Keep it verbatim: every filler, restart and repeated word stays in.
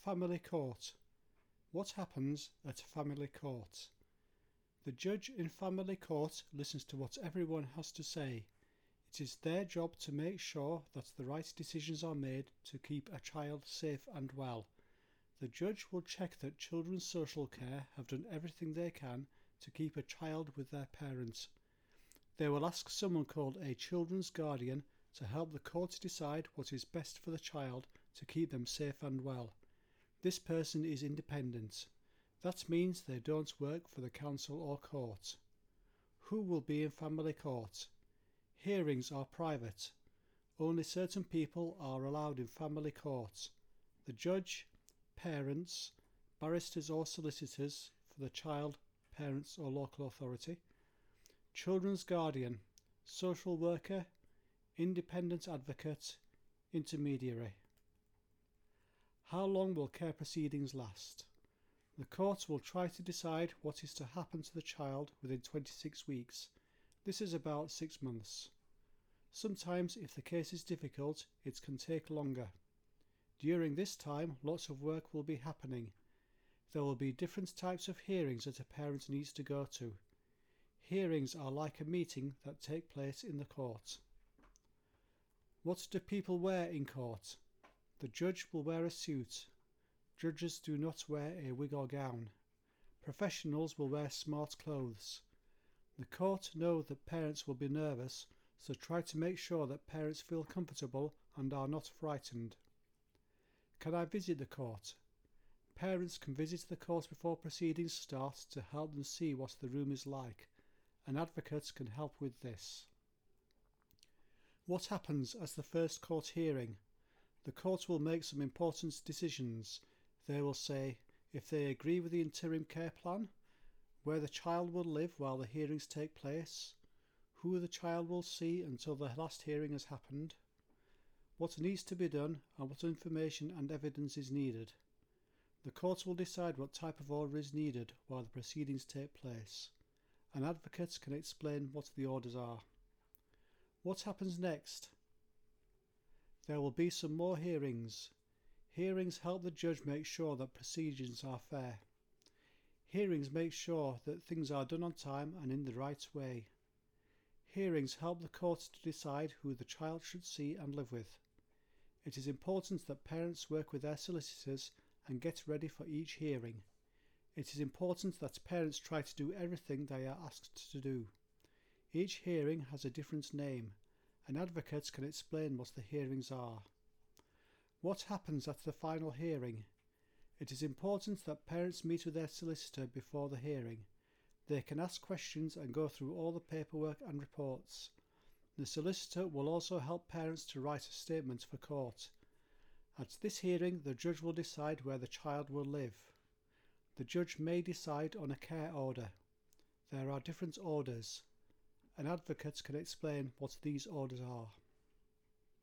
family court. What happens at a family court? The judge in family court listens to what everyone has to say. It is their job to make sure that the right decisions are made to keep a child safe and well. The judge will check that children's social care have done everything they can to keep a child with their parents. They will ask someone called a children's guardian to help the court decide what is best for the child to keep them safe and well. This person is independent. That means they don't work for the council or court. Who will be in family court? Hearings are private. Only certain people are allowed in family court. The judge, parents, barristers or solicitors for the child, parents or local authority, children's guardian, social worker, independent advocate, intermediary. How long will care proceedings last? The court will try to decide what is to happen to the child within twenty-six weeks. This is about six months. Sometimes, if the case is difficult, it can take longer. During this time, lots of work will be happening. There will be different types of hearings that a parent needs to go to. Hearings are like a meeting that take place in the court. What do people wear in court? The judge will wear a suit. Judges do not wear a wig or gown. Professionals will wear smart clothes. The court know that parents will be nervous, so try to make sure that parents feel comfortable and are not frightened. Can I visit the court? Parents can visit the court before proceedings start to help them see what the room is like. An advocate can help with this. What happens at the first court hearing? The court will make some important decisions. They will say if they agree with the interim care plan, where the child will live while the hearings take place, who the child will see until the last hearing has happened, what needs to be done and what information and evidence is needed. The court will decide what type of order is needed while the proceedings take place. An advocate can explain what the orders are. What happens next? There will be some more hearings. Hearings help the judge make sure that procedures are fair. Hearings make sure that things are done on time and in the right way. Hearings help the court to decide who the child should see and live with. It is important that parents work with their solicitors and get ready for each hearing. It is important that parents try to do everything they are asked to do. Each hearing has a different name. An advocate can explain what the hearings are. What happens at the final hearing? It is important that parents meet with their solicitor before the hearing. They can ask questions and go through all the paperwork and reports. The solicitor will also help parents to write a statement for court. At this hearing, the judge will decide where the child will live. The judge may decide on a care order. There are different orders. An advocate can explain what these orders are.